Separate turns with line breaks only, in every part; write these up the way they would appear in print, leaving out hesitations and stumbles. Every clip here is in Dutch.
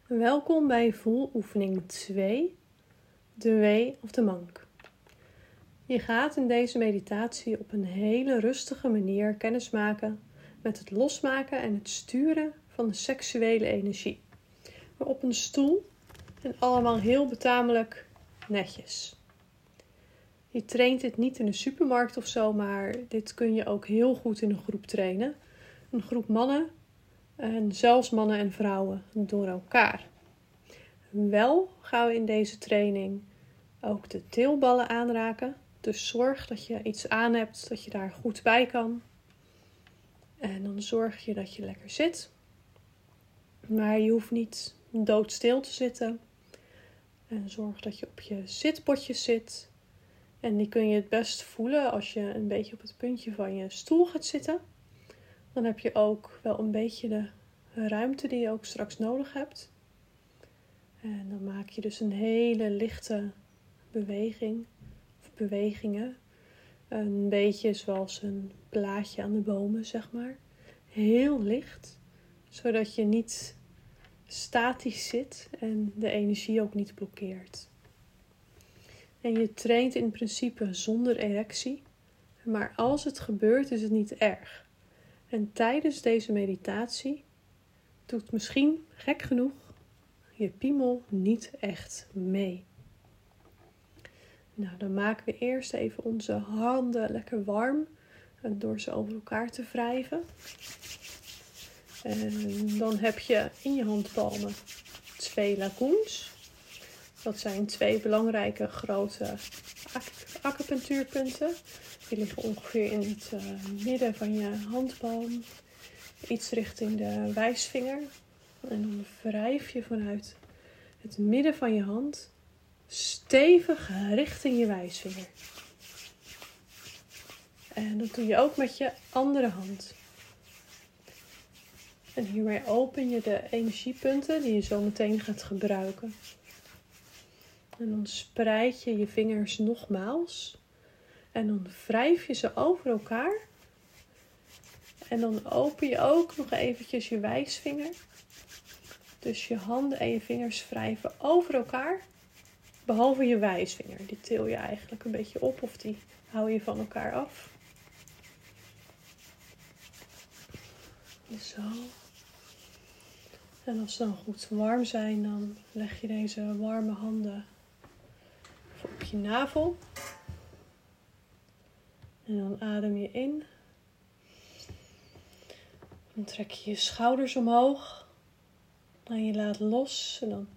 Welkom bij voeloefening 2, de Way of the Monk. Je gaat in deze meditatie op een hele rustige manier kennismaken met het losmaken en het sturen van de seksuele energie. Maar op een stoel en allemaal heel betamelijk netjes. Je traint dit niet in de supermarkt of zo, maar dit kun je ook heel goed in een groep trainen. Een groep mannen en zelfs mannen en vrouwen door elkaar. Wel gaan we in deze training ook de teelballen aanraken. Dus zorg dat je iets aan hebt, dat je daar goed bij kan. En dan zorg je dat je lekker zit. Maar je hoeft niet doodstil te zitten. En zorg dat je op je zitpotjes zit. En die kun je het best voelen als je een beetje op het puntje van je stoel gaat zitten. Dan heb je ook wel een beetje de ruimte die je ook straks nodig hebt. En dan maak je dus een hele lichte beweging, of bewegingen. Een beetje zoals een blaadje aan de bomen, zeg maar. Heel licht, zodat je niet statisch zit en de energie ook niet blokkeert. En je traint in principe zonder erectie, maar als het gebeurt is het niet erg. En tijdens deze meditatie doet misschien, gek genoeg, je piemel niet echt mee. Nou, dan maken we eerst even onze handen lekker warm door ze over elkaar te wrijven. En dan heb je in je handpalmen 2 lagoons. Dat zijn 2 belangrijke grote acupunctuurpunten. Die liggen ongeveer in het midden van je handpalm. Iets richting de wijsvinger. En dan wrijf je vanuit het midden van je hand stevig richting je wijsvinger. En dat doe je ook met je andere hand. En hiermee open je de energiepunten die je zo meteen gaat gebruiken. En dan spreid je je vingers nogmaals. En dan wrijf je ze over elkaar. En dan open je ook nog eventjes je wijsvinger. Dus je handen en je vingers wrijven over elkaar. Behalve je wijsvinger. Die til je eigenlijk een beetje op of die hou je van elkaar af. Zo. En als ze dan goed warm zijn, dan leg je deze warme handen op je navel. En dan adem je in. Dan trek je je schouders omhoog. En je laat los. En dan...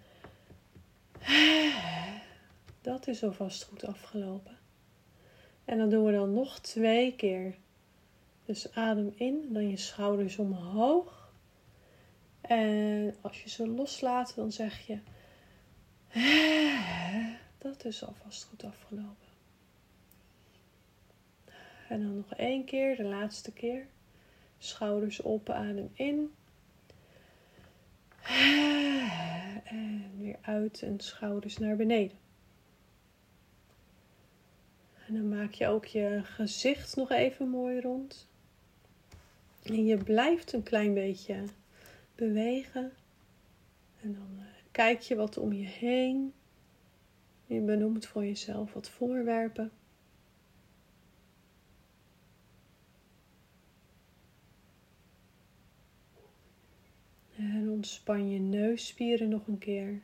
Dat is alvast goed afgelopen. En dan doen we dan nog 2 keer. Dus adem in, dan je schouders omhoog. En als je ze loslaat, dan zeg je... Dat is alvast goed afgelopen. En dan nog 1 keer, de laatste keer. Schouders op, adem in. En weer uit en schouders naar beneden. En dan maak je ook je gezicht nog even mooi rond. En je blijft een klein beetje bewegen. En dan kijk je wat om je heen. Je benoemt voor jezelf wat voorwerpen. En ontspan je neusspieren nog een keer.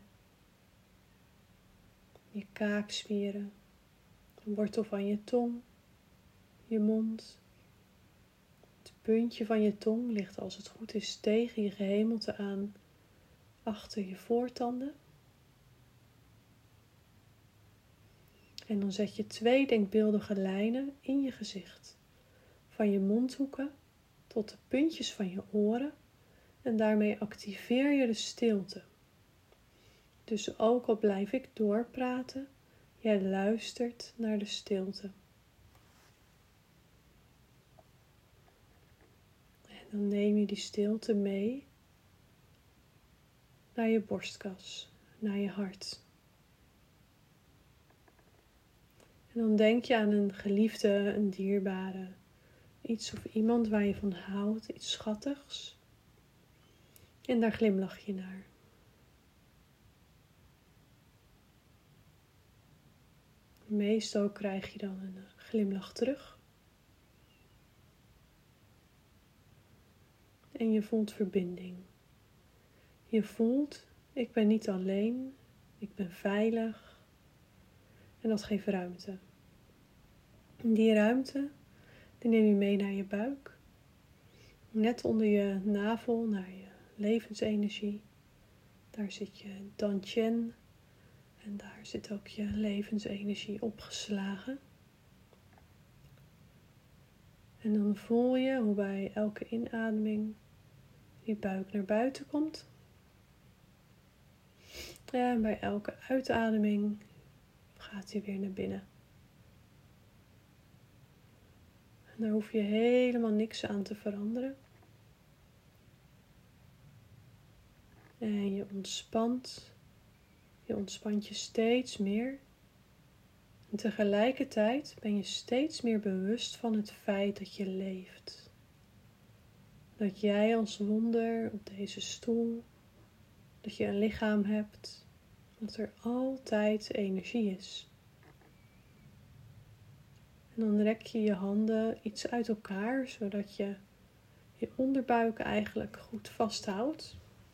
Je kaakspieren. De wortel van je tong. Je mond. Het puntje van je tong ligt als het goed is tegen je gehemelte aan. Achter je voortanden. En dan zet je 2 denkbeeldige lijnen in je gezicht. Van je mondhoeken tot de puntjes van je oren. En daarmee activeer je de stilte. Dus ook al blijf ik doorpraten, jij luistert naar de stilte. En dan neem je die stilte mee naar je borstkas, naar je hart. En dan denk je aan een geliefde, een dierbare, iets of iemand waar je van houdt, iets schattigs. En daar glimlach je naar. Meestal krijg je dan een glimlach terug. En je voelt verbinding. Je voelt, ik ben niet alleen, ik ben veilig. En dat geeft ruimte. En die ruimte, die neem je mee naar je buik. Net onder je navel, naar je levensenergie. Daar zit je dantian. En daar zit ook je levensenergie opgeslagen. En dan voel je hoe bij elke inademing die buik naar buiten komt. En bij elke uitademing gaat hij weer naar binnen. En daar hoef je helemaal niks aan te veranderen. En je ontspant. Je ontspant je steeds meer. En tegelijkertijd ben je steeds meer bewust van het feit dat je leeft. Dat jij als wonder op deze stoel, dat je een lichaam hebt, dat er altijd energie is. En dan rek je je handen iets uit elkaar, zodat je je onderbuik eigenlijk goed vasthoudt.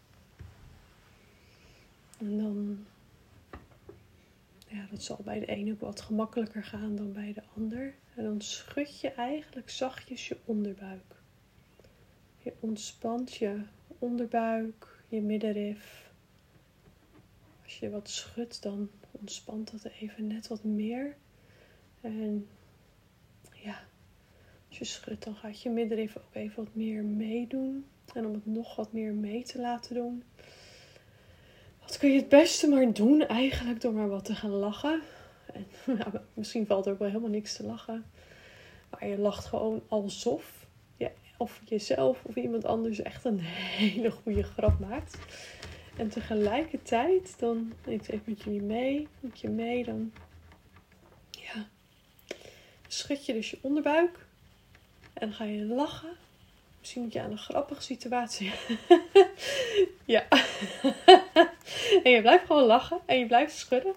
En dan, ja, dat zal bij de ene ook wat gemakkelijker gaan dan bij de ander. En dan schud je eigenlijk zachtjes je onderbuik. Je ontspant je onderbuik, je middenrif. Als je wat schudt, dan ontspant dat even net wat meer. En ja, als je schudt, dan gaat je middenrif ook even wat meer meedoen. En om het nog wat meer mee te laten doen, wat kun je het beste maar doen eigenlijk door maar wat te gaan lachen. En nou, misschien valt er ook wel helemaal niks te lachen. Maar je lacht gewoon alsof je of jezelf of iemand anders echt een hele goede grap maakt. En tegelijkertijd, dan neem ik even met je mee, dan ja, schud je dus je onderbuik. En dan ga je lachen. Misschien moet je aan een grappige situatie. Ja. En je blijft gewoon lachen. En je blijft schudden.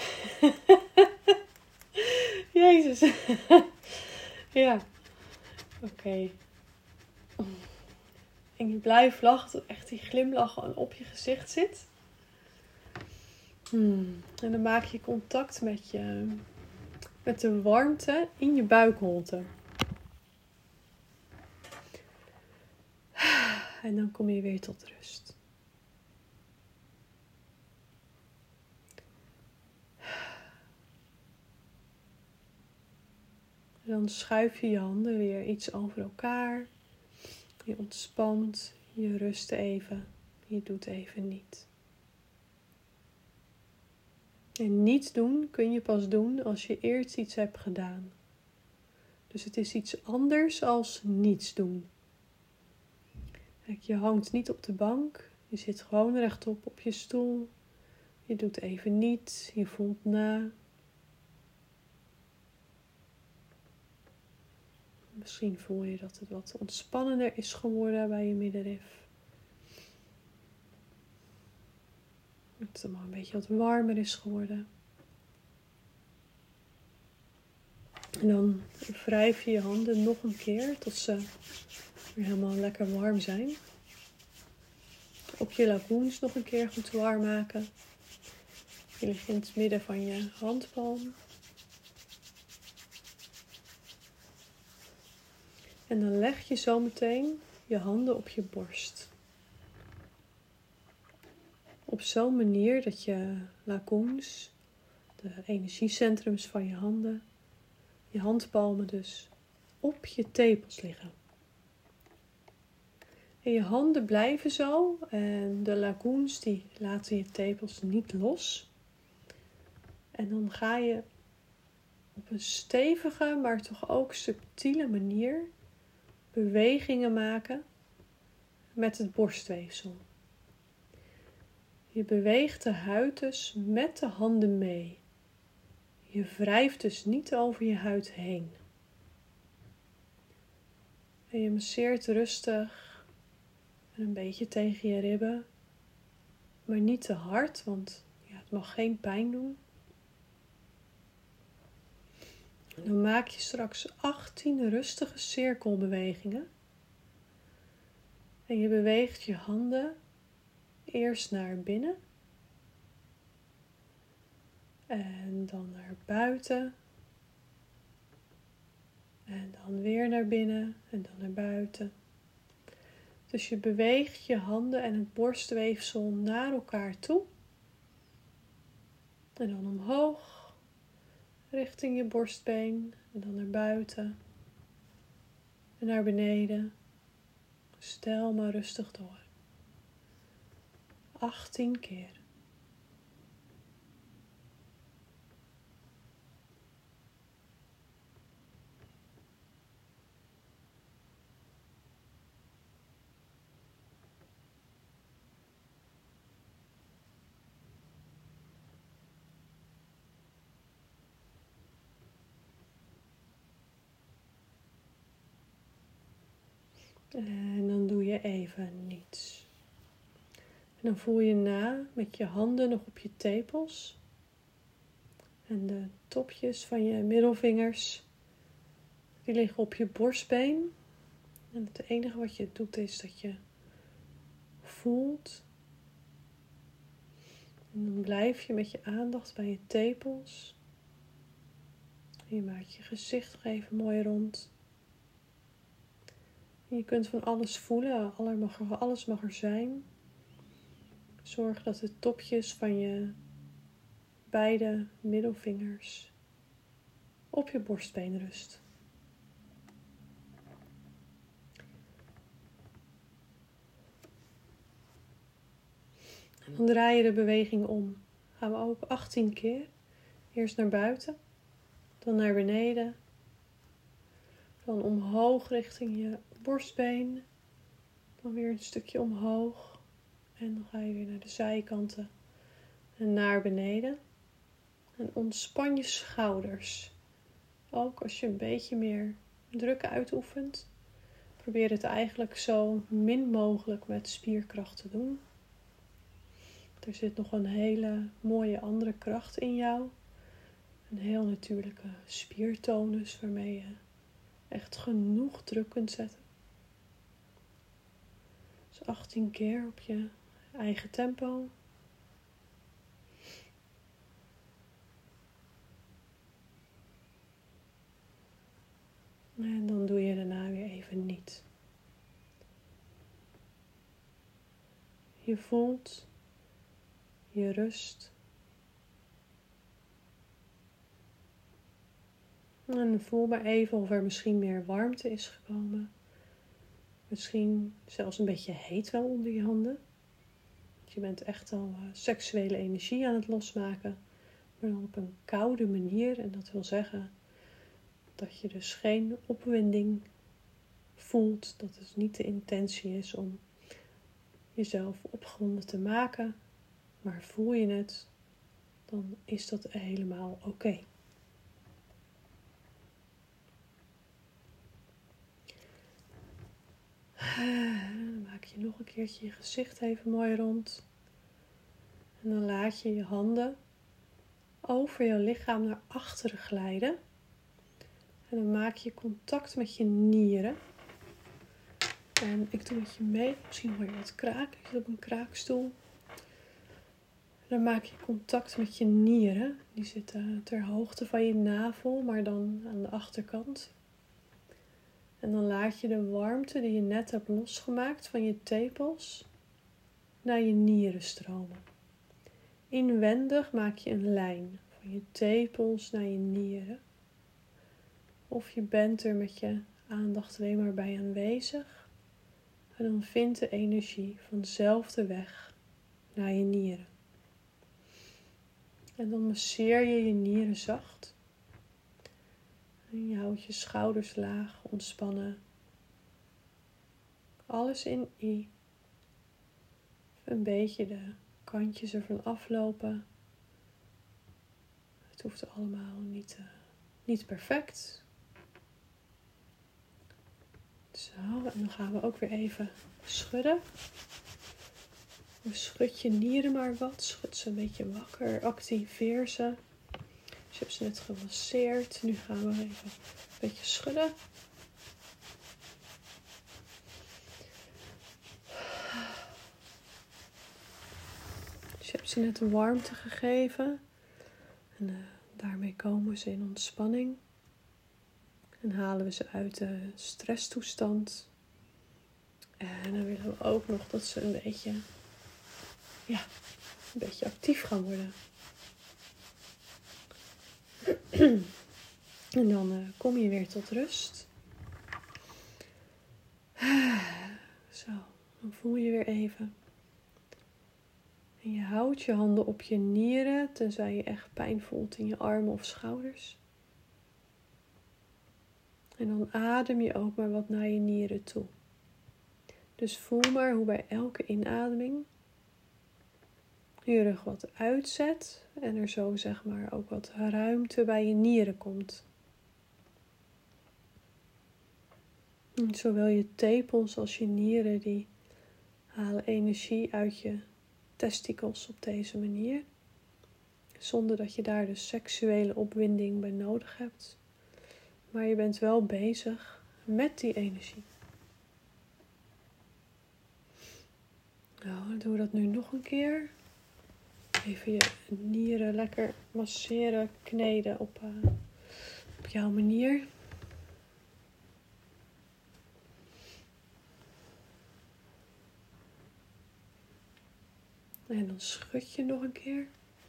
Jezus. Ja. Oké. En je blijft lachen tot echt die glimlach gewoon op je gezicht zit. En dan maak je contact met de warmte in je buikholte. En dan kom je weer tot rust. En dan schuif je je handen weer iets over elkaar. Je ontspant, je rust even, je doet even niet. En niets doen kun je pas doen als je eerst iets hebt gedaan. Dus het is iets anders als niets doen. Kijk, je hangt niet op de bank, je zit gewoon rechtop op je stoel. Je doet even niets, je voelt na. Misschien voel je dat het wat ontspannender is geworden bij je middenrif. Dat het allemaal een beetje wat warmer is geworden. En dan wrijf je je handen nog een keer tot ze weer helemaal lekker warm zijn. Ook je lagoons nog een keer goed warm maken. Je ligt in het midden van je handpalm. En dan leg je zo meteen je handen op je borst. Op zo'n manier dat je lagoons, de energiecentrums van je handen, je handpalmen dus, op je tepels liggen. En je handen blijven zo en de lagoons die laten je tepels niet los. En dan ga je op een stevige, maar toch ook subtiele manier bewegingen maken met het borstweefsel. Je beweegt de huid dus met de handen mee. Je wrijft dus niet over je huid heen. En je masseert rustig en een beetje tegen je ribben. Maar niet te hard, want ja, het mag geen pijn doen. Dan maak je straks 18 rustige cirkelbewegingen. En je beweegt je handen eerst naar binnen. En dan naar buiten. En dan weer naar binnen en dan naar buiten. Dus je beweegt je handen en het borstweefsel naar elkaar toe. En dan omhoog, richting je borstbeen. En dan naar buiten. En naar beneden. Stel maar rustig door. 18 keer. En dan doe je even niets. En dan voel je na met je handen nog op je tepels. En de topjes van je middelvingers, die liggen op je borstbeen. En het enige wat je doet is dat je voelt. En dan blijf je met je aandacht bij je tepels. En je maakt je gezicht nog even mooi rond. En je kunt van alles voelen, alles mag er zijn. Zorg dat de topjes van je beide middelvingers op je borstbeen rust. En dan draai je de beweging om. Gaan we ook 18 keer. Eerst naar buiten, dan naar beneden, dan omhoog richting je borstbeen, dan weer een stukje omhoog en dan ga je weer naar de zijkanten en naar beneden. En ontspan je schouders. Ook als je een beetje meer druk uitoefent, probeer het eigenlijk zo min mogelijk met spierkracht te doen. Er zit nog een hele mooie andere kracht in jou. Een heel natuurlijke spiertonus waarmee je echt genoeg druk kunt zetten. Dus 18 keer op je eigen tempo. En dan doe je daarna weer even niet. Je voelt je rust. En voel maar even of er misschien meer warmte is gekomen. Misschien zelfs een beetje heet wel onder je handen. Je bent echt al seksuele energie aan het losmaken. Maar dan op een koude manier. En dat wil zeggen dat je dus geen opwinding voelt. Dat het niet de intentie is om jezelf opgewonden te maken. Maar voel je het, dan is dat helemaal oké. Dan maak je nog een keertje je gezicht even mooi rond. En dan laat je je handen over je lichaam naar achteren glijden. En dan maak je contact met je nieren. En ik doe met je mee. Misschien hoor je wat kraken. Ik zit op een kraakstoel. En dan maak je contact met je nieren. Die zitten ter hoogte van je navel, maar dan aan de achterkant. En dan laat je de warmte die je net hebt losgemaakt van je tepels naar je nieren stromen. Inwendig maak je een lijn van je tepels naar je nieren. Of je bent er met je aandacht alleen maar bij aanwezig. En dan vindt de energie vanzelf de weg naar je nieren. En dan masseer je je nieren zacht. En je houdt je schouders laag, ontspannen. Alles in I. Een beetje de kantjes ervan aflopen. Het hoeft allemaal niet perfect. Zo, en dan gaan we ook weer even schudden. Schud je nieren maar wat. Schud ze een beetje wakker. Activeer ze. Als Dus je hebt ze net gemasseerd. Nu gaan we even een beetje schudden. Dus je hebt ze net een warmte gegeven. En daarmee komen ze in ontspanning. En halen we ze uit de stresstoestand. En dan willen we ook nog dat ze een beetje actief gaan worden. En dan kom je weer tot rust. Zo, dan voel je weer even. En je houdt je handen op je nieren, tenzij je echt pijn voelt in je armen of schouders. En dan adem je ook maar wat naar je nieren toe. Dus voel maar hoe bij elke inademing je rug wat uitzet en er zo zeg maar ook wat ruimte bij je nieren komt. En zowel je tepels als je nieren die halen energie uit je testikels op deze manier. Zonder dat je daar dus seksuele opwinding bij nodig hebt. Maar je bent wel bezig met die energie. Nou, dan doen we dat nu nog een keer. Even je nieren lekker masseren, kneden op jouw manier. En dan schud je nog een keer.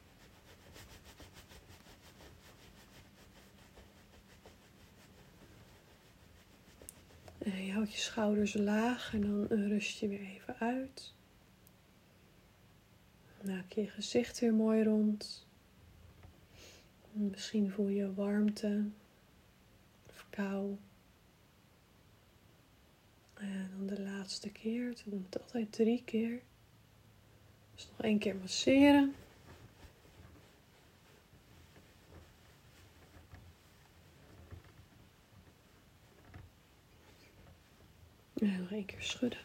En je houdt je schouders laag en dan rust je weer even uit. Maak je gezicht weer mooi rond. Misschien voel je warmte of kou. En dan de laatste keer. We doen het altijd 3 keer. Dus nog 1 keer masseren. En nog 1 keer schudden.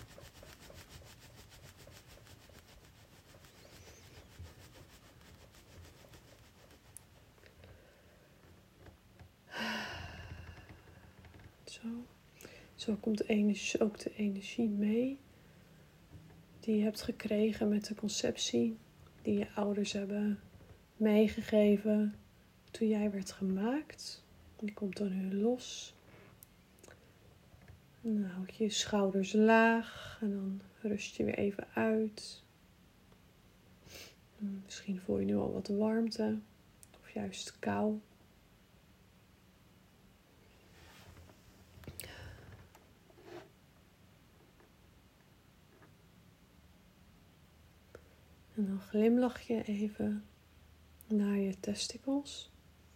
Zo komt ook de energie mee die je hebt gekregen met de conceptie, die je ouders hebben meegegeven toen jij werd gemaakt. Die komt dan nu los. En dan houd je je schouders laag en dan rust je weer even uit. Misschien voel je nu al wat warmte of juist kou. En dan glimlach je even naar je testikels.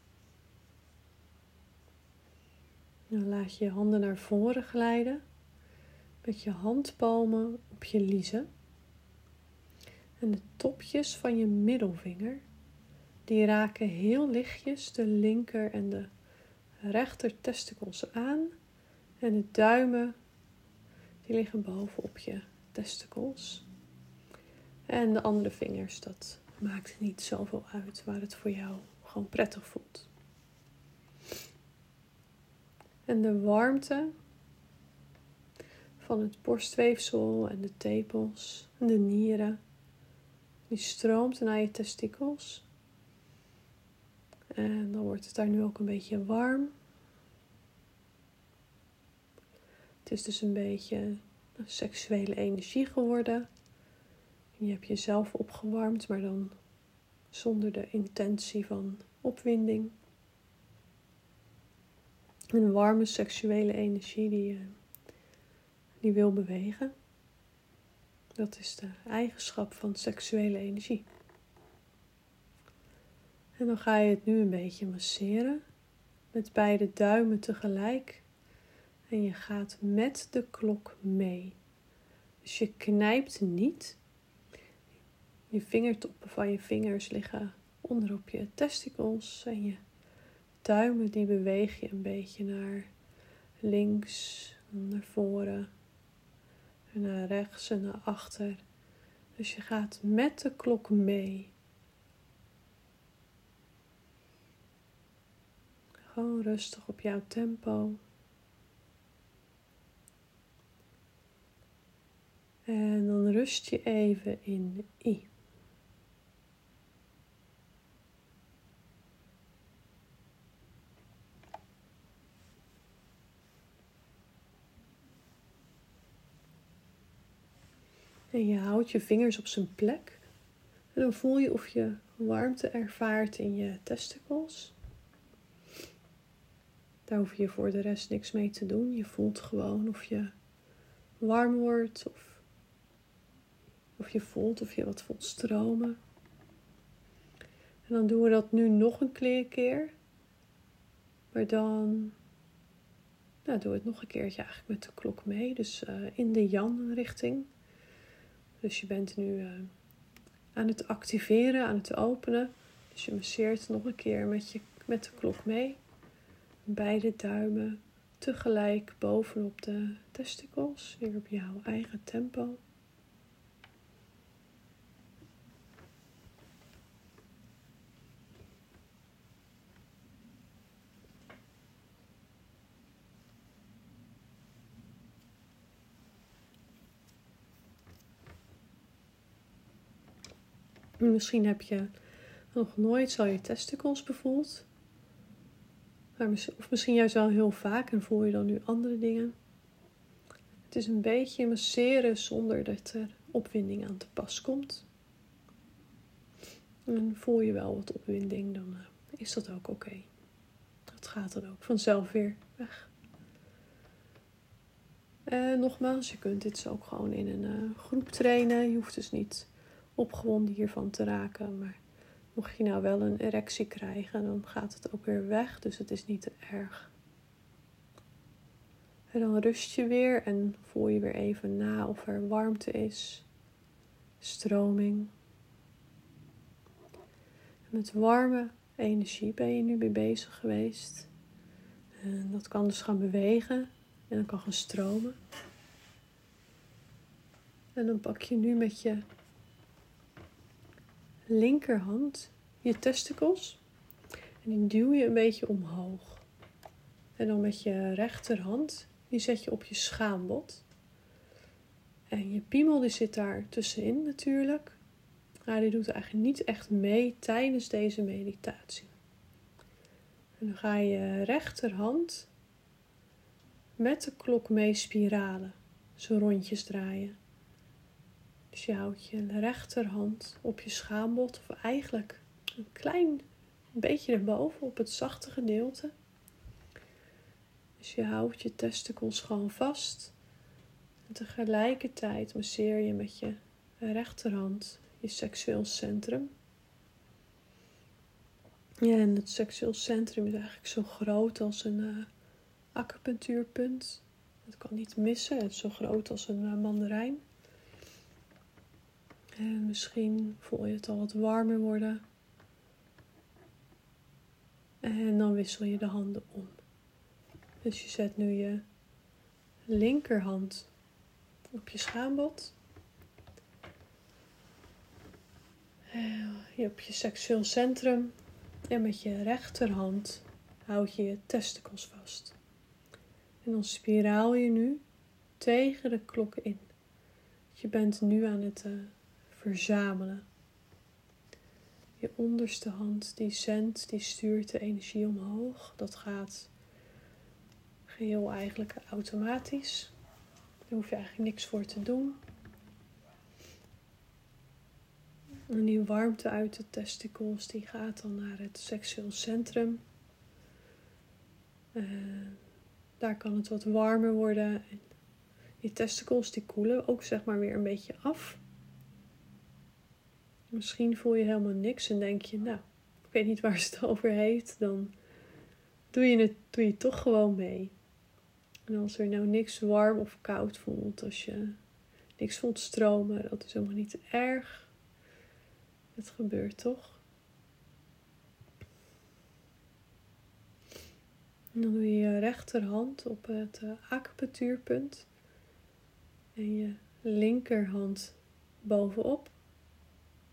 Dan laat je je handen naar voren glijden. Met je handpalmen op je liezen. En de topjes van je middelvinger, die raken heel lichtjes de linker en de rechter testikels aan. En de duimen, die liggen bovenop je testikels. En de andere vingers, dat maakt niet zoveel uit waar het voor jou gewoon prettig voelt. En de warmte van het borstweefsel en de tepels en de nieren, die stroomt naar je testikels. En dan wordt het daar nu ook een beetje warm. Het is dus een beetje seksuele energie geworden. Je hebt jezelf opgewarmd, maar dan zonder de intentie van opwinding. Een warme seksuele energie die wil bewegen. Dat is de eigenschap van seksuele energie. En dan ga je het nu een beetje masseren. Met beide duimen tegelijk. En je gaat met de klok mee. Dus je knijpt niet. Je vingertoppen van je vingers liggen onderop je testikels. En je duimen die beweeg je een beetje naar links, naar voren. En naar rechts en naar achter. Dus je gaat met de klok mee. Gewoon rustig op jouw tempo. En dan rust je even in I. En je houdt je vingers op zijn plek. En dan voel je of je warmte ervaart in je testicles. Daar hoef je voor de rest niks mee te doen. Je voelt gewoon of je warm wordt of je voelt of je wat voelt stromen. En dan doen we dat nu nog een keer. Maar dan doen we het nog een keertje eigenlijk met de klok mee. Dus in de Jan richting. Dus je bent nu aan het activeren, aan het openen. Dus je masseert nog een keer met de klok mee. Beide duimen tegelijk bovenop de testicles. Weer op jouw eigen tempo. Misschien heb je nog nooit zo je testicles bevoeld. Of misschien juist wel heel vaak en voel je dan nu andere dingen. Het is een beetje masseren zonder dat er opwinding aan te pas komt. En voel je wel wat opwinding, dan is dat ook oké. Dat gaat dan ook vanzelf weer weg. En nogmaals, je kunt dit ook gewoon in een groep trainen. Je hoeft dus niet opgewonden hiervan te raken. Maar mocht je nou wel een erectie krijgen, dan gaat het ook weer weg. Dus het is niet te erg. En dan rust je weer en voel je weer even na of er warmte is. Stroming. En met warme energie ben je nu mee bezig geweest. En dat kan dus gaan bewegen. En dan kan gaan stromen. En dan pak je nu met je linkerhand je testicles. En die duw je een beetje omhoog. En dan met je rechterhand, die zet je op je schaambod. En je piemel die zit daar tussenin natuurlijk. Maar die doet eigenlijk niet echt mee tijdens deze meditatie. En dan ga je rechterhand met de klok mee spiralen. Zo rondjes draaien. Dus je houdt je rechterhand op je schaambod. Of eigenlijk een klein beetje erboven op het zachte gedeelte. Dus je houdt je testicles gewoon vast. En tegelijkertijd masseer je met je rechterhand je seksueel centrum. Ja, en het seksueel centrum is eigenlijk zo groot als een acupunctuurpunt. Dat kan niet missen. Het is zo groot als een mandarijn. En misschien voel je het al wat warmer worden. En dan wissel je de handen om. Dus je zet nu je linkerhand op je schaambod. Je op je seksueel centrum. En met je rechterhand houd je je testicles vast. En dan spiraal je nu tegen de klok in. Je bent nu aan het verzamelen. Je onderste hand die zendt, die stuurt de energie omhoog. Dat gaat geheel eigenlijk automatisch. Daar hoef je eigenlijk niks voor te doen. En die warmte uit de testicles die gaat dan naar het seksueel centrum. Daar kan het wat warmer worden. En die testicles die koelen ook zeg maar weer een beetje af. Misschien voel je helemaal niks en denk je, nou, ik weet niet waar ze het over heeft. Dan doe je het toch gewoon mee. En als er nou niks warm of koud voelt, als je niks voelt stromen, dat is helemaal niet te erg. Het gebeurt toch. En dan doe je je rechterhand op het acupunctuurpunt. En je linkerhand bovenop.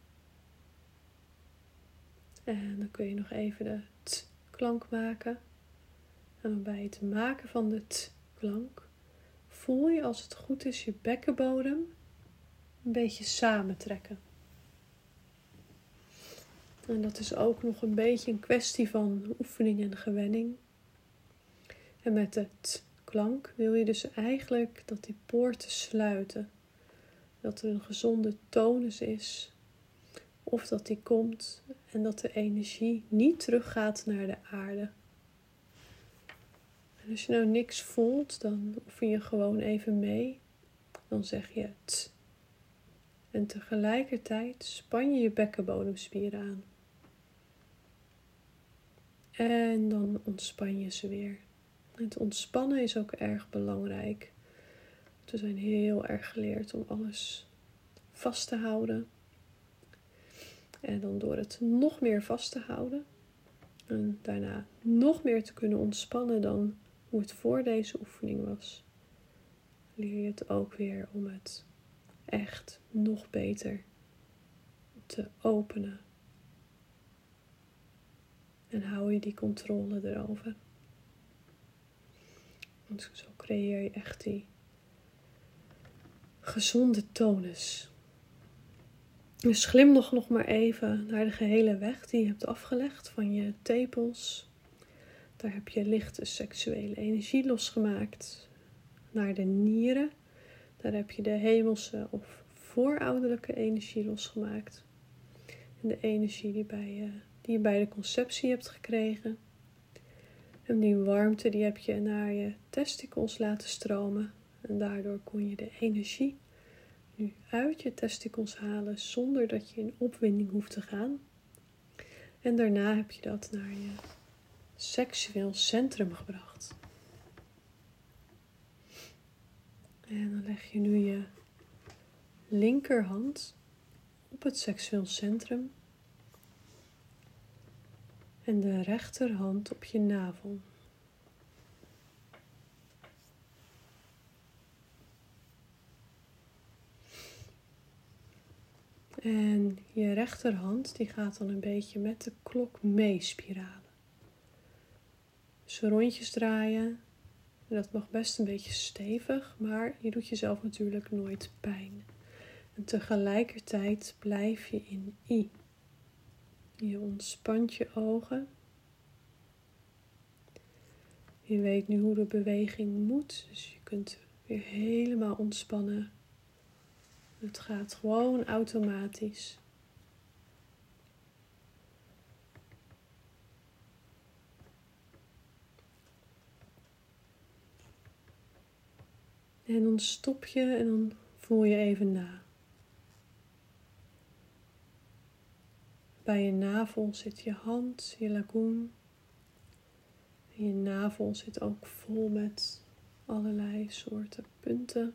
En dan kun je nog even de t-klank maken. En dan bij het maken van de t-klank voel je, als het goed is, je bekkenbodem een beetje samentrekken. En dat is ook nog een beetje een kwestie van oefening en gewenning. En met de t-klank wil je dus eigenlijk dat die poorten sluiten. Dat er een gezonde tonus is. Of dat die komt en dat de energie niet teruggaat naar de aarde. En als je nou niks voelt, dan oefen je gewoon even mee. Dan zeg je t. En tegelijkertijd span je je bekkenbodemspieren aan. En dan ontspan je ze weer. Het ontspannen is ook erg belangrijk. We zijn heel erg geleerd om alles vast te houden. En dan door het nog meer vast te houden. En daarna nog meer te kunnen ontspannen dan hoe het voor deze oefening was. Leer je het ook weer om het echt nog beter te openen. En hou je die controle erover. Want zo creëer je echt die gezonde tonus. Dus glimlach nog maar even naar de gehele weg die je hebt afgelegd van je tepels. Daar heb je lichte seksuele energie losgemaakt. Naar de nieren. Daar heb je de hemelse of voorouderlijke energie losgemaakt. En de energie die je bij de conceptie hebt gekregen. En die warmte die heb je naar je testikels laten stromen. En daardoor kon je de energie nu uit je testikels halen zonder dat je in opwinding hoeft te gaan. En daarna heb je dat naar je seksueel centrum gebracht. En dan leg je nu je linkerhand op het seksueel centrum. En de rechterhand op je navel. En je rechterhand die gaat dan een beetje met de klok meespiralen. Dus rondjes draaien. En dat mag best een beetje stevig, maar je doet jezelf natuurlijk nooit pijn. En tegelijkertijd blijf je in I. Je ontspant je ogen. Je weet nu hoe de beweging moet, dus je kunt weer helemaal ontspannen. Het gaat gewoon automatisch. En dan stop je en dan voel je even na. Bij je navel zit je hand, je lagoon. En je navel zit ook vol met allerlei soorten punten.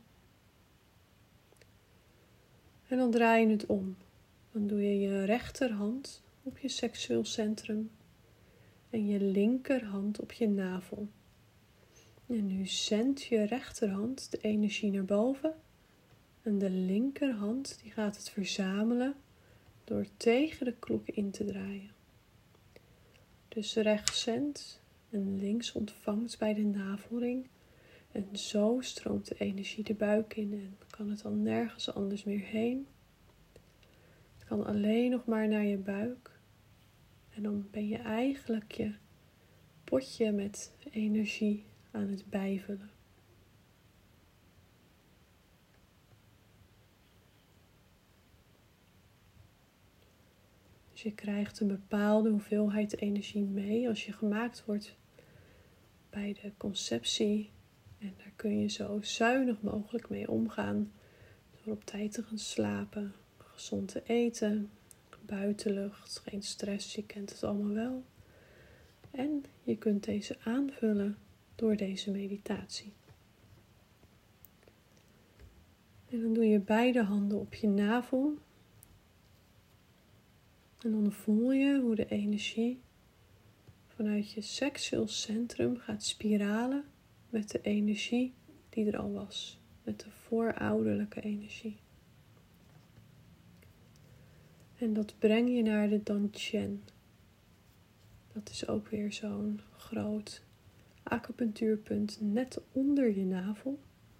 En dan draai je het om. Dan doe je je rechterhand op je seksueel centrum en je linkerhand op je navel. En nu zendt je rechterhand de energie naar boven en de linkerhand die gaat het verzamelen door tegen de klok in te draaien. Dus rechts zendt en links ontvangt bij de navelring. En zo stroomt de energie de buik in en kan het dan nergens anders meer heen. Het kan alleen nog maar naar je buik. En dan ben je eigenlijk je potje met energie aan het bijvullen. Dus je krijgt een bepaalde hoeveelheid energie mee als je gemaakt wordt bij de conceptie. En daar kun je zo zuinig mogelijk mee omgaan. Door op tijd te gaan slapen, gezond te eten, buitenlucht, geen stress, je kent het allemaal wel. En je kunt deze aanvullen door deze meditatie. En dan doe je beide handen op je navel. En dan voel je hoe de energie vanuit je seksueel centrum gaat spiralen met de energie die er al was. Met de voorouderlijke energie. En dat breng je naar de Dantian. Dat is ook weer zo'n groot acupunctuurpunt net onder je navel.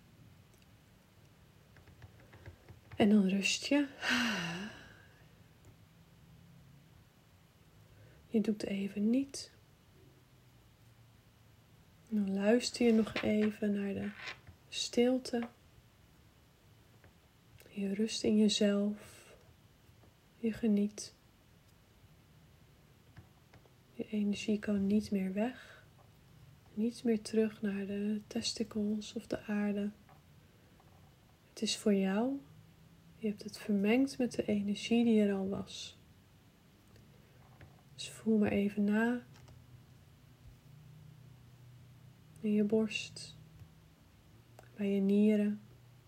En dan rust je. Je doet even niet. En dan luister je nog even naar de stilte. Je rust in jezelf. Je geniet. Je energie kan niet meer weg. Niet meer terug naar de testicles of de aarde. Het is voor jou. Je hebt het vermengd met de energie die er al was. Dus voel maar even na. In je borst. Bij je nieren.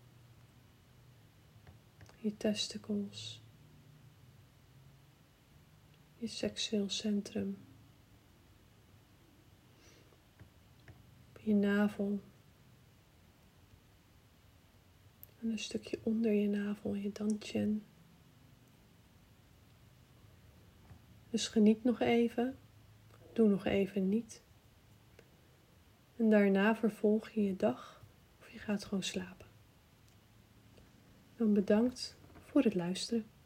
Je testicles. Je seksueel centrum. Je navel. En een stukje onder je navel, je dantian. Dus geniet nog even. Doe nog even niet. En daarna vervolg je je dag of je gaat gewoon slapen. Dan bedankt voor het luisteren.